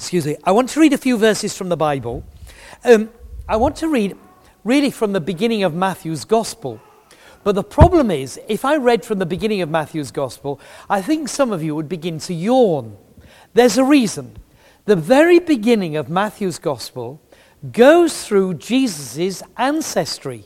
excuse me, I want to read a few verses from the Bible. I want to read really from the beginning of Matthew's Gospel. But the problem is, if I read from the beginning of Matthew's Gospel, I think some of you would begin to yawn. There's a reason. The very beginning of Matthew's Gospel goes through Jesus' ancestry.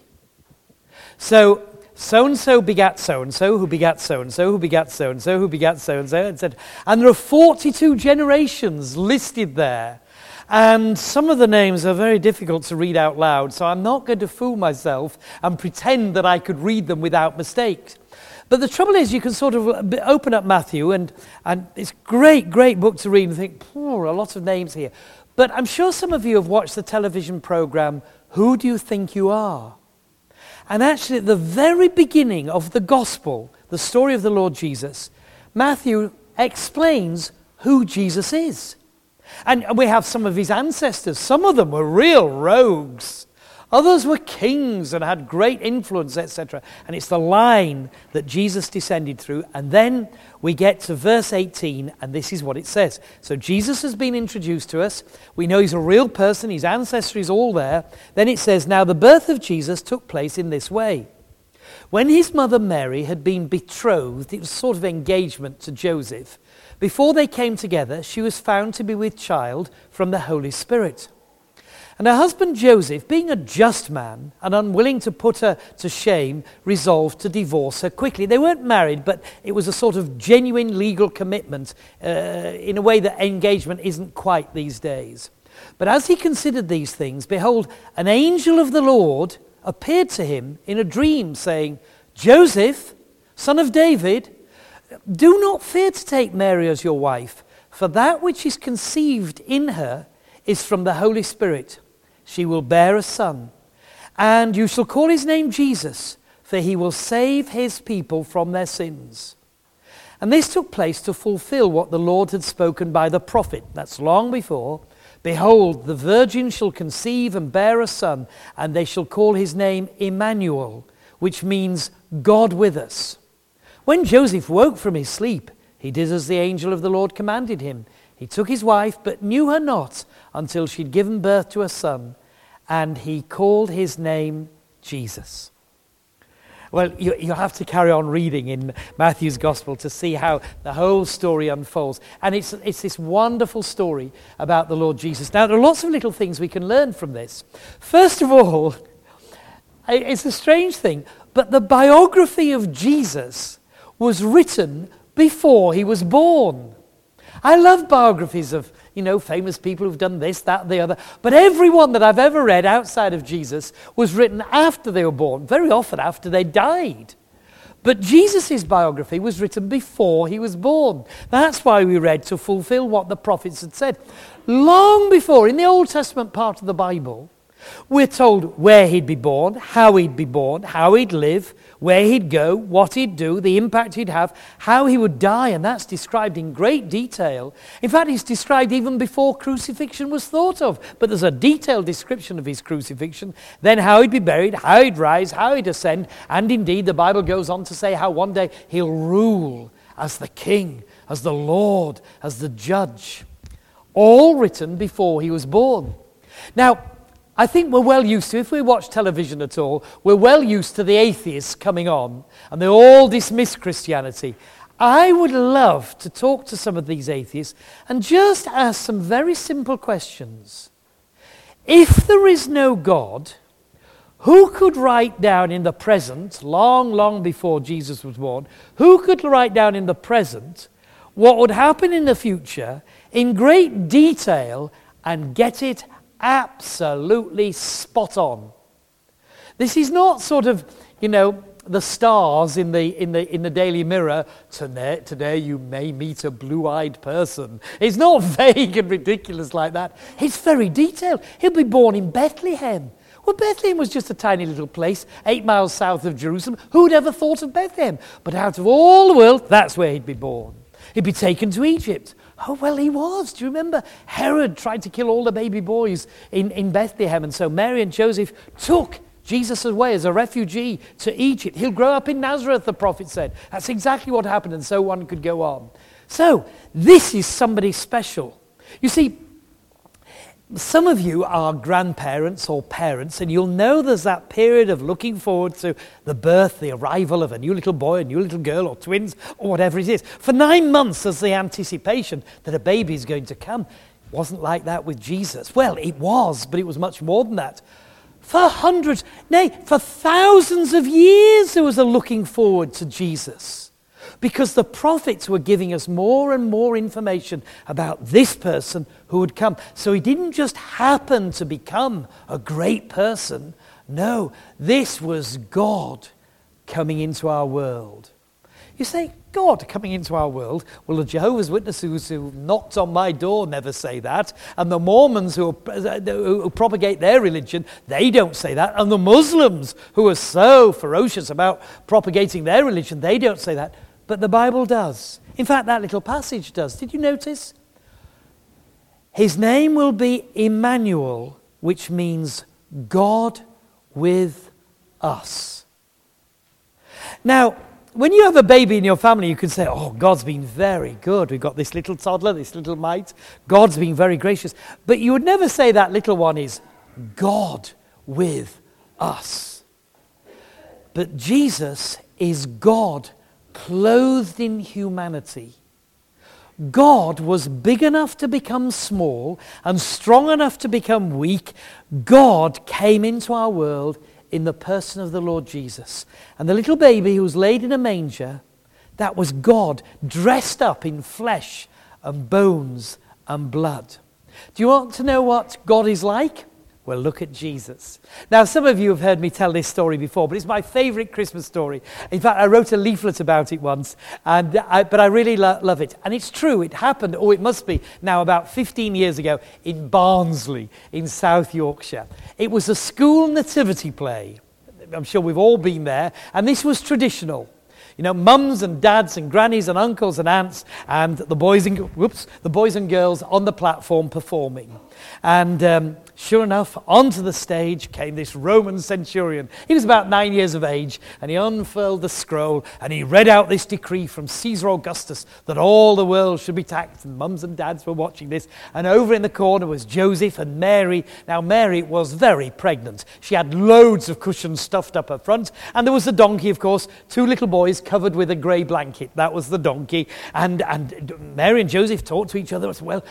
So-and-so begat so-and-so, who begat so-and-so, who begat so-and-so, who begat so-and-so, etc. And there are 42 generations listed there. And some of the names are very difficult to read out loud, so I'm not going to fool myself and pretend that I could read them without mistakes. But the trouble is, you can sort of open up Matthew, and it's a great, great book to read and think, a lot of names here. But I'm sure some of you have watched the television program, Who Do You Think You Are? And actually, at the very beginning of the Gospel, the story of the Lord Jesus, Matthew explains who Jesus is. And we have some of his ancestors. Some of them were real rogues. Others were kings and had great influence, etc. And it's the line that Jesus descended through. And then we get to verse 18, and this is what it says. So Jesus has been introduced to us. We know he's a real person. His ancestry is all there. Then it says, now the birth of Jesus took place in this way. When his mother Mary had been betrothed, it was sort of engagement to Joseph. Before they came together, she was found to be with child from the Holy Spirit. And her husband Joseph, being a just man and unwilling to put her to shame, resolved to divorce her quickly. They weren't married, but it was a sort of genuine legal commitment in a way that engagement isn't quite these days. But as he considered these things, behold, an angel of the Lord appeared to him in a dream, saying, Joseph, son of David, do not fear to take Mary as your wife, for that which is conceived in her is from the Holy Spirit. She will bear a son, and you shall call his name Jesus, for he will save his people from their sins. And this took place to fulfill what the Lord had spoken by the prophet. That's long before. Behold, the virgin shall conceive and bear a son, and they shall call his name Emmanuel, which means God with us. When Joseph woke from his sleep, he did as the angel of the Lord commanded him. He took his wife, but knew her not until she'd given birth to a son, and he called his name Jesus. Well, you'll have to carry on reading in Matthew's Gospel to see how the whole story unfolds. And it's this wonderful story about the Lord Jesus. Now, there are lots of little things we can learn from this. First of all, it's a strange thing, but the biography of Jesus was written before he was born. I love biographies of, famous people who've done this, that, the other. But every one that I've ever read outside of Jesus was written after they were born, very often after they died. But Jesus' biography was written before he was born. That's why we read to fulfill what the prophets had said. Long before, in the Old Testament part of the Bible, we're told where he'd be born, how he'd live, where he'd go, what he'd do, the impact he'd have, how he would die, and that's described in great detail. In fact, it's described even before crucifixion was thought of, but there's a detailed description of his crucifixion, then how he'd be buried, how he'd rise, how he'd ascend, and indeed the Bible goes on to say how one day he'll rule as the king, as the Lord, as the judge, all written before he was born. Now, I think we're well used to, if we watch television at all, we're well used to the atheists coming on, and they all dismiss Christianity. I would love to talk to some of these atheists and just ask some very simple questions. If there is no God, who could write down in the present, long, long before Jesus was born, who could write down in the present what would happen in the future in great detail and get it absolutely spot on? This is not sort of, the stars in the Daily Mirror. Today you may meet a blue-eyed person. It's not vague and ridiculous like that. It's very detailed. He'll be born in Bethlehem. Well, Bethlehem was just a tiny little place, 8 miles south of Jerusalem. Who'd ever thought of Bethlehem? But out of all the world, that's where he'd be born. He'd be taken to Egypt. Oh, well, he was. Do you remember? Herod tried to kill all the baby boys in Bethlehem, and so Mary and Joseph took Jesus away as a refugee to Egypt. He'll grow up in Nazareth, the prophet said. That's exactly what happened, and so one could go on. So, this is somebody special. You see, Some of you are grandparents or parents, and you'll know there's that period of looking forward to the birth, the arrival of a new little boy, a new little girl, or twins, or whatever it is. For 9 months, there's the anticipation that a baby is going to come. It wasn't like that with Jesus. Well, it was, but it was much more than that. For hundreds, nay, for thousands of years, there was a looking forward to Jesus. Because the prophets were giving us more and more information about this person who would come. So he didn't just happen to become a great person. No, this was God coming into our world. You say, God coming into our world? Well, the Jehovah's Witnesses who knocked on my door never say that. And the Mormons who propagate their religion, they don't say that. And the Muslims who are so ferocious about propagating their religion, they don't say that. But the Bible does. In fact, that little passage does. Did you notice? His name will be Emmanuel, which means God with us. Now, when you have a baby in your family, you can say, oh, God's been very good. We've got this little toddler, this little mite. God's been very gracious. But you would never say that little one is God with us. But Jesus is God clothed in humanity. God was big enough to become small and strong enough to become weak. God came into our world in the person of the Lord Jesus. And the little baby who was laid in a manger, that was God dressed up in flesh and bones and blood. Do you want to know what God is like? Well, look at Jesus. Now, some of you have heard me tell this story before, but it's my favorite Christmas story. In fact, I wrote a leaflet about it once, but I really love it. And it's true, it happened, or it must be, now about 15 years ago in Barnsley in South Yorkshire. It was a school nativity play. I'm sure we've all been there, and this was traditional. You know, mums and dads and grannies and uncles and aunts and the boys and girls on the platform performing. And sure enough, onto the stage came this Roman centurion. He was about 9 years of age, and he unfurled the scroll, and he read out this decree from Caesar Augustus that all the world should be taxed, and mums and dads were watching this. And over in the corner was Joseph and Mary. Now, Mary was very pregnant. She had loads of cushions stuffed up her front, and there was the donkey, of course, 2 little boys covered with a grey blanket. That was the donkey. And Mary and Joseph talked to each other and said, well,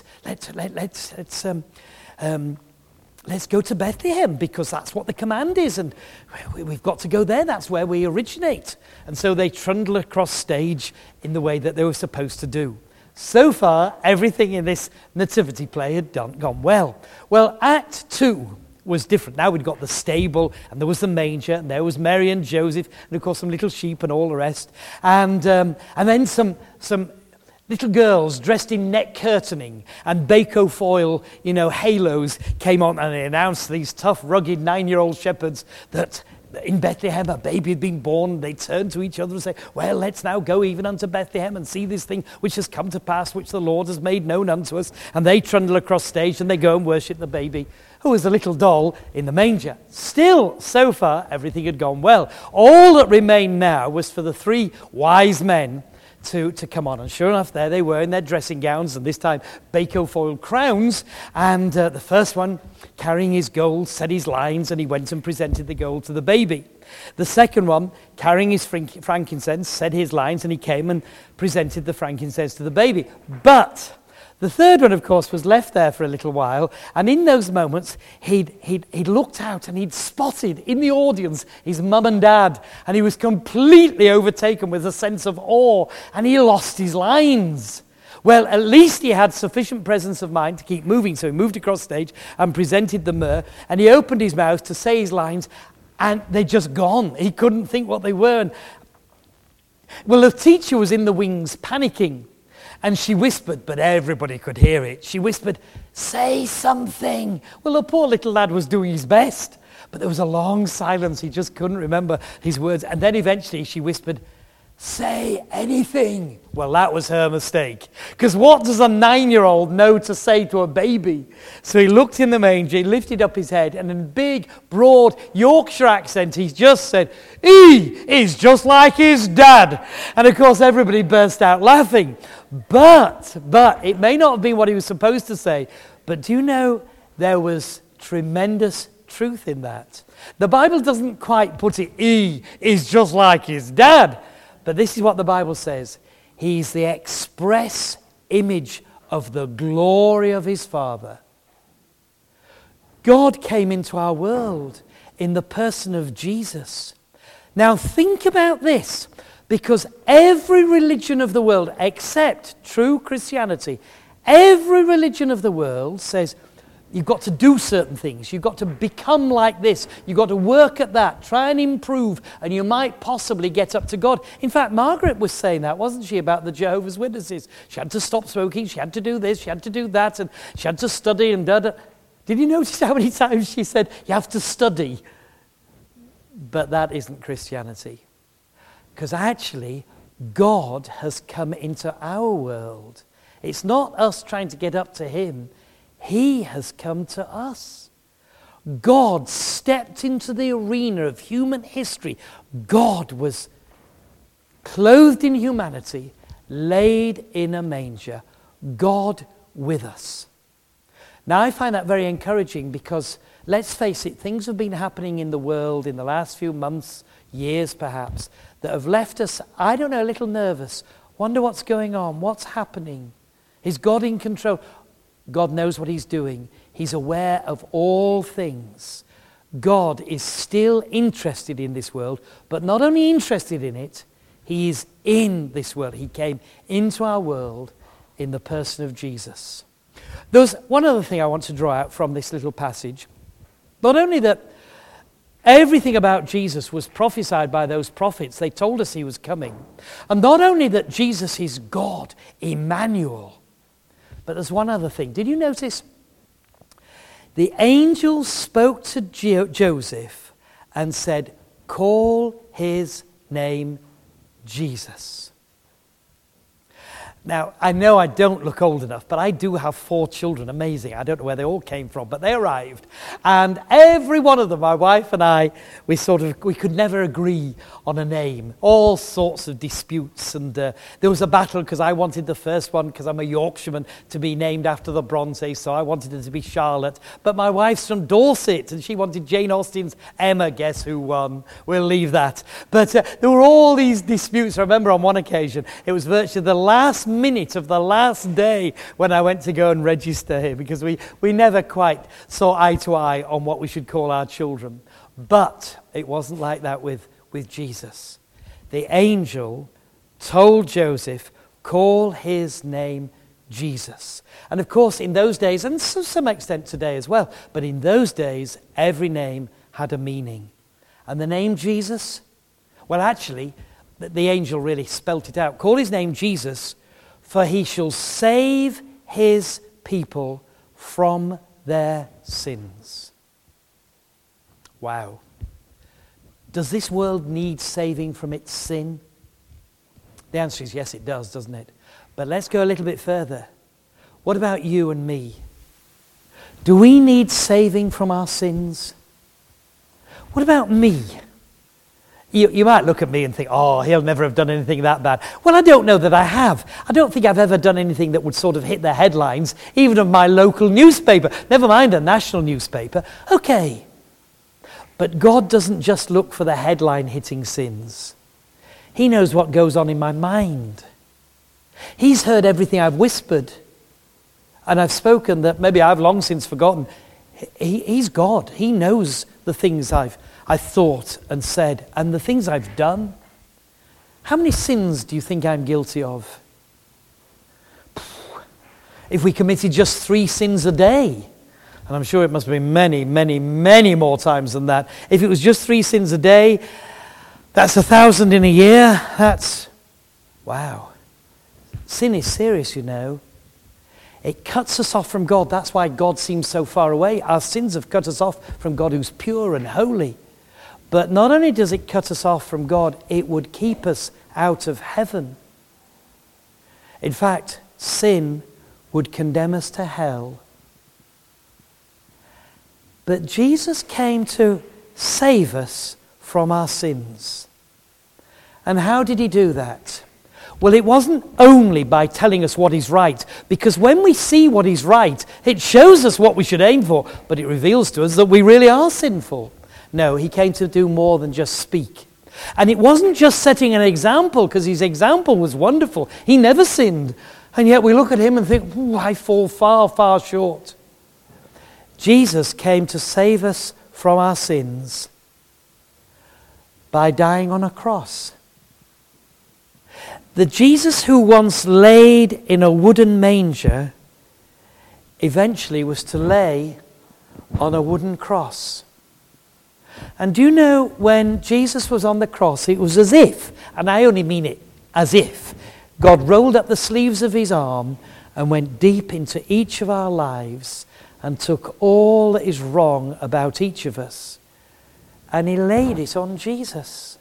let's go to Bethlehem because that's what the command is, and we've got to go there. That's where we originate. And so they trundled across stage in the way that they were supposed to do. So far, everything in this nativity play had gone well. Well, Act 2 was different. Now we'd got the stable, and there was the manger, and there was Mary and Joseph, and of course some little sheep and all the rest, and then some little girls dressed in net curtaining and Baco foil, halos came on, and they announced, these tough, rugged 9-year-old shepherds, that in Bethlehem a baby had been born. They turned to each other and say, well, let's now go even unto Bethlehem and see this thing which has come to pass, which the Lord has made known unto us. And they trundle across stage and they go and worship the baby, who was a little doll in the manger. Still, so far, everything had gone well. All that remained now was for the 3 wise men to come on. And sure enough, there they were in their dressing gowns, and this time Baco foil crowns. And the first one, carrying his gold, said his lines, and he went and presented the gold to the baby. The second one, carrying his frankincense, said his lines, and he came and presented the frankincense to the baby. But the third one, of course, was left there for a little while, and in those moments, he'd looked out and he'd spotted in the audience his mum and dad, and he was completely overtaken with a sense of awe, and he lost his lines. Well, at least he had sufficient presence of mind to keep moving, so he moved across stage and presented the myrrh, and he opened his mouth to say his lines, and they'd just gone. He couldn't think what they were. Well, the teacher was in the wings panicking. And she whispered, but everybody could hear it. She whispered, say something. Well, the poor little lad was doing his best, but there was a long silence. He just couldn't remember his words. And then eventually she whispered, Say anything. Well, that was her mistake. Because what does a 9-year-old know to say to a baby? So he looked in the manger, he lifted up his head, and in a big, broad Yorkshire accent, he just said, "He is just like his dad." And of course, everybody burst out laughing. But it may not have been what he was supposed to say. But do you know, there was tremendous truth in that. The Bible doesn't quite put it, he is just like his dad. But this is what the Bible says. He's the express image of the glory of his Father. God came into our world in the person of Jesus. Now think about this, because every religion of the world, except true Christianity, every religion of the world says, you've got to do certain things. You've got to become like this. You've got to work at that. Try and improve, and you might possibly get up to God. In fact, Margaret was saying that, wasn't she, about the Jehovah's Witnesses? She had to stop smoking. She had to do this. She had to do that. And she had to study and da-da. Did you notice how many times she said, you have to study? But that isn't Christianity. Because actually, God has come into our world. It's not us trying to get up to him. He has come to us. God stepped into the arena of human history. God was clothed in humanity, laid in a manger. God with us. Now, I find that very encouraging because, let's face it, things have been happening in the world in the last few months, years perhaps, that have left us, I don't know, a little nervous. Wonder what's going on, what's happening. Is God in control? God knows what he's doing. He's aware of all things. God is still interested in this world, but not only interested in it, he is in this world. He came into our world in the person of Jesus. There's one other thing I want to draw out from this little passage. Not only that everything about Jesus was prophesied by those prophets, they told us he was coming. And not only that Jesus is God, Emmanuel, but there's one other thing. Did you notice? The angel spoke to Joseph and said, call his name Jesus. Now, I know I don't look old enough, but I do have 4 children. Amazing. I don't know where they all came from, but they arrived. And every one of them, my wife and I, we could never agree on a name. All sorts of disputes. And there was a battle because I wanted the first one, because I'm a Yorkshireman, to be named after the Bronze Age, so I wanted it to be Charlotte. But my wife's from Dorset, and she wanted Jane Austen's Emma. Guess who won? We'll leave that. But there were all these disputes. I remember on one occasion, it was virtually the last minute of the last day when I went to go and register here, because we never quite saw eye to eye on what we should call our children. But it wasn't like that with Jesus. The angel told Joseph, call his name Jesus. And of course, in those days, and to some extent today as well, but in those days, every name had a meaning. And the name Jesus, well, actually, the angel really spelt it out. Call his name Jesus, for he shall save his people from their sins. Wow. Does this world need saving from its sin? The answer is yes, it does, doesn't it? But let's go a little bit further. What about you and me? Do we need saving from our sins? What about me? You might look at me and think, oh, he'll never have done anything that bad. Well, I don't know that I have. I don't think I've ever done anything that would sort of hit the headlines, even of my local newspaper, never mind a national newspaper. Okay. But God doesn't just look for the headline-hitting sins. He knows what goes on in my mind. He's heard everything I've whispered and I've spoken that maybe I've long since forgotten. He's God. He knows the things I've thought and said, and the things I've done. How many sins do you think I'm guilty of? If we committed just 3 sins a day, and I'm sure it must be many, many, many more times than that. If it was just 3 sins a day, that's 1,000 in a year. That's, wow. Sin is serious, you know. It cuts us off from God. That's why God seems so far away. Our sins have cut us off from God who's pure and holy. But not only does it cut us off from God, it would keep us out of heaven. In fact, sin would condemn us to hell. But Jesus came to save us from our sins. And how did he do that? Well, it wasn't only by telling us what is right, because when we see what is right, it shows us what we should aim for, but it reveals to us that we really are sinful. No, he came to do more than just speak. And it wasn't just setting an example, because his example was wonderful. He never sinned. And yet we look at him and think, I fall far, far short. Jesus came to save us from our sins by dying on a cross. The Jesus who once laid in a wooden manger eventually was to lay on a wooden cross. And do you know, when Jesus was on the cross, it was as if, and I only mean it as if, God rolled up the sleeves of his arm and went deep into each of our lives and took all that is wrong about each of us and he laid it on Jesus.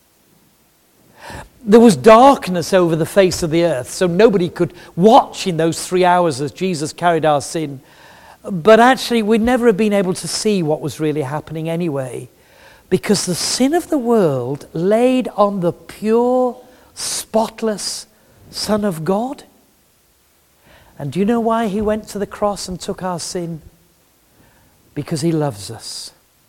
There was darkness over the face of the earth, so nobody could watch in those 3 hours as Jesus carried our sin. But actually, we'd never have been able to see what was really happening anyway, because the sin of the world laid on the pure, spotless Son of God. And do you know why he went to the cross and took our sin? Because he loves us.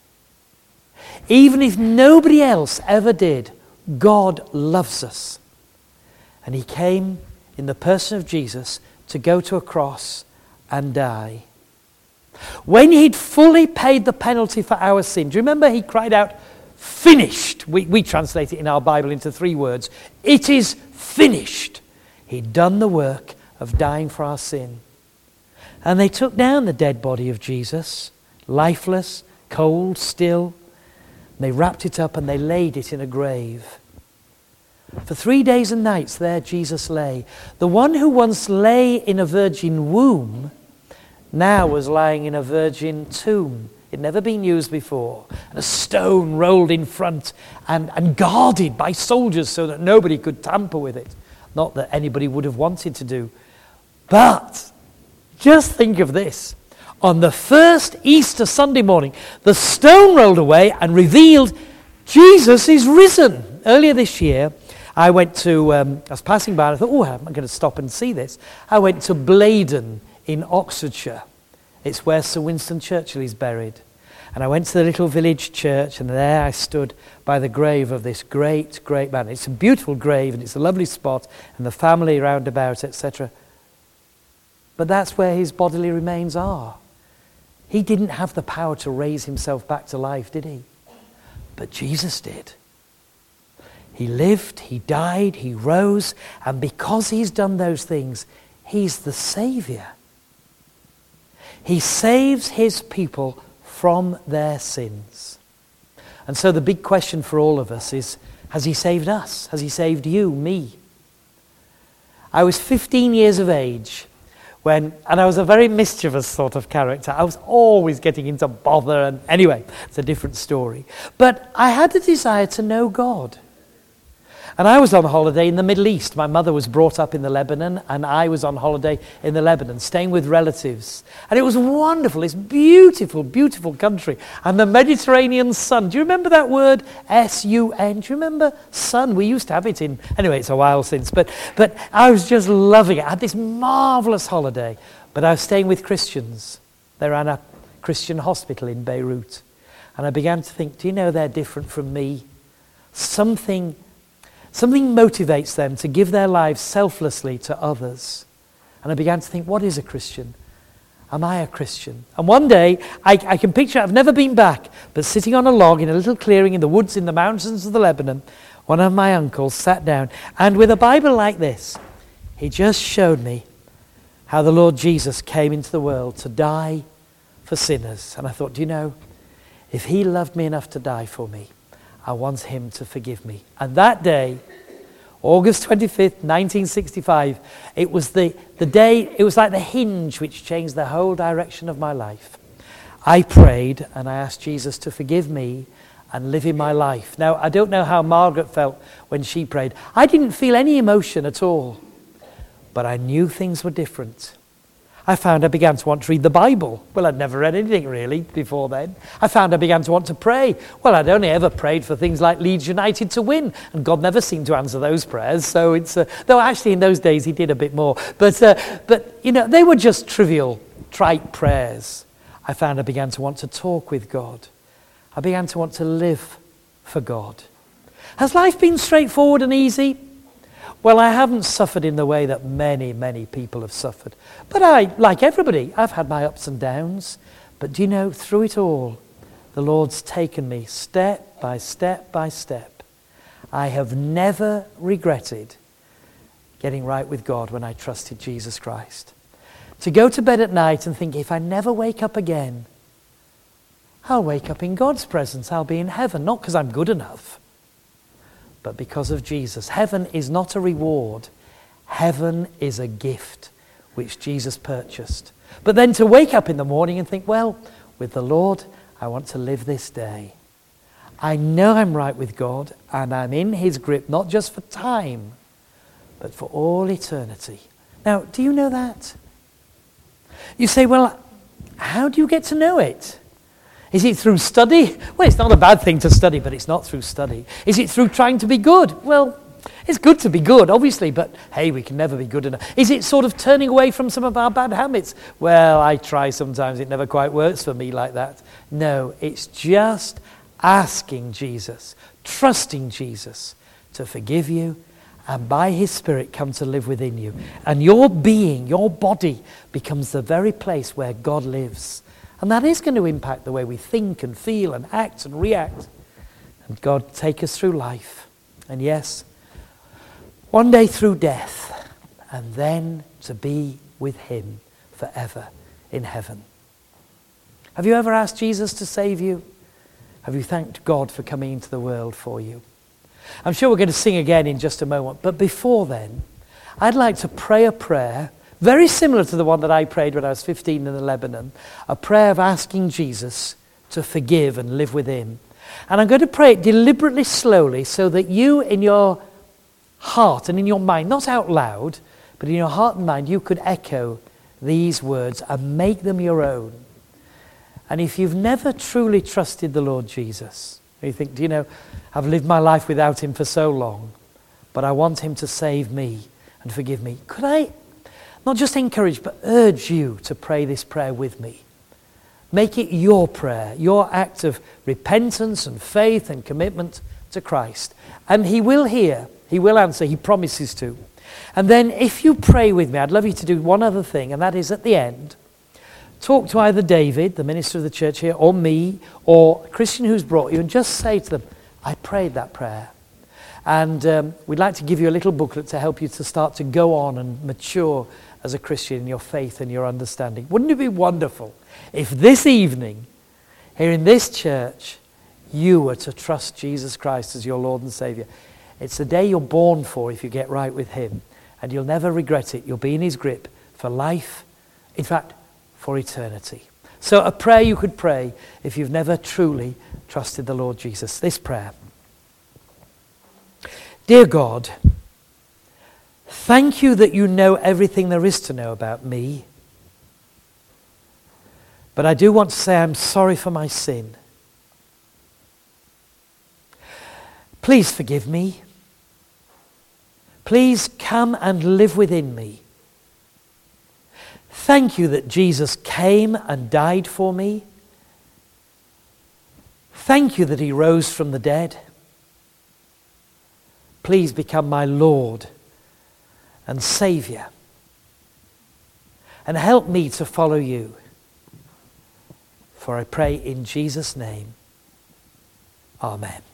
Even if nobody else ever did, God loves us. And he came in the person of Jesus to go to a cross and die. When he'd fully paid the penalty for our sin, do you remember he cried out, finished? We translate it in our Bible into 3 words. It is finished. He'd done the work of dying for our sin. And they took down the dead body of Jesus, lifeless, cold, still. They wrapped it up and they laid it in a grave. For 3 days and nights there Jesus lay. The one who once lay in a virgin womb now was lying in a virgin tomb. It had never been used before. And a stone rolled in front and guarded by soldiers so that nobody could tamper with it. Not that anybody would have wanted to do. But just think of this. On the first Easter Sunday morning, the stone rolled away and revealed Jesus is risen. Earlier this year, I was passing by and I thought, I'm going to stop and see this. I went to Blaydon in Oxfordshire. It's where Sir Winston Churchill is buried. And I went to the little village church and there I stood by the grave of this great, great man. It's a beautiful grave and it's a lovely spot and the family round about, etc. But that's where his bodily remains are. He didn't have the power to raise himself back to life, did he? But Jesus did. He lived, he died, he rose, and because he's done those things, he's the Savior. He saves his people from their sins. And so the big question for all of us is, has he saved us? Has he saved you, me? I was 15 years of age and I was a very mischievous sort of character. I was always getting into bother, and anyway, it's a different story. But I had a desire to know God. And I was on holiday in the Middle East. My mother was brought up in the Lebanon, and I was on holiday in the Lebanon, staying with relatives. And it was wonderful. It's beautiful, beautiful country. And the Mediterranean sun. Do you remember that word? S-U-N. Do you remember sun? We used to have it in... Anyway, it's a while since. But I was just loving it. I had this marvelous holiday. But I was staying with Christians. They ran a Christian hospital in Beirut. And I began to think, do you know they're different from me? Something motivates them to give their lives selflessly to others. And I began to think, what is a Christian? Am I a Christian? And one day, I can picture, I've never been back, but sitting on a log in a little clearing in the woods in the mountains of the Lebanon, one of my uncles sat down, and with a Bible like this, he just showed me how the Lord Jesus came into the world to die for sinners. And I thought, do you know, if he loved me enough to die for me, I want him to forgive me. And that day, August 25th, 1965, it was the day, it was like the hinge which changed the whole direction of my life. I prayed and I asked Jesus to forgive me and living my life. Now, I don't know how Margaret felt when she prayed. I didn't feel any emotion at all, but I knew things were different. I found I began to want to read the Bible. Well, I'd never read anything really before then. I found I began to want to pray. Well, I'd only ever prayed for things like Leeds United to win, and God never seemed to answer those prayers. So it's, though actually in those days he did a bit more. But you know, they were just trivial, trite prayers. I found I began to want to talk with God. I began to want to live for God. Has life been straightforward and easy? Well, I haven't suffered in the way that many, many people have suffered. But I, like everybody, I've had my ups and downs. But do you know, through it all, the Lord's taken me step by step by step. I have never regretted getting right with God when I trusted Jesus Christ. To go to bed at night and think, if I never wake up again, I'll wake up in God's presence. I'll be in heaven, not because I'm good enough, but because of Jesus. Heaven is not a reward. Heaven is a gift which Jesus purchased. But then to wake up in the morning and think, well, with the Lord, I want to live this day. I know I'm right with God and I'm in his grip, not just for time, but for all eternity. Now, do you know that? You say, well, how do you get to know it? Is it through study? Well, it's not a bad thing to study, but it's not through study. Is it through trying to be good? Well, it's good to be good, obviously, but hey, we can never be good enough. Is it sort of turning away from some of our bad habits? Well, I try sometimes. It never quite works for me like that. No, it's just asking Jesus, trusting Jesus to forgive you, and by his Spirit come to live within you. And your being, your body, becomes the very place where God lives. And that is going to impact the way we think and feel and act and react. And God take us through life. And yes, one day through death, and then to be with him forever in heaven. Have you ever asked Jesus to save you? Have you thanked God for coming into the world for you? I'm sure we're going to sing again in just a moment. But before then, I'd like to pray a prayer very similar to the one that I prayed when I was 15 in Lebanon, a prayer of asking Jesus to forgive and live with him. And I'm going to pray it deliberately slowly so that you in your heart and in your mind, not out loud, but in your heart and mind, you could echo these words and make them your own. And if you've never truly trusted the Lord Jesus, you think, do you know, I've lived my life without him for so long, but I want him to save me and forgive me. Could I not just encourage, but urge you to pray this prayer with me? Make it your prayer, your act of repentance and faith and commitment to Christ. And he will hear, he will answer, he promises to. And then if you pray with me, I'd love you to do one other thing, and that is at the end, talk to either David, the minister of the church here, or me, or a Christian who's brought you, and just say to them, I prayed that prayer. And we'd like to give you a little booklet to help you to start to go on and mature as a Christian in your faith and your understanding. Wouldn't it be wonderful if this evening, here in this church, you were to trust Jesus Christ as your Lord and Savior? It's the day you're born for if you get right with him, and you'll never regret it. You'll be in his grip for life, in fact, for eternity. So a prayer you could pray if you've never truly trusted the Lord Jesus. This prayer. Dear God, thank you that you know everything there is to know about me. But I do want to say I'm sorry for my sin. Please forgive me. Please come and live within me. Thank you that Jesus came and died for me. Thank you that he rose from the dead. Please become my Lord and Savior. And help me to follow you. For I pray in Jesus' name. Amen.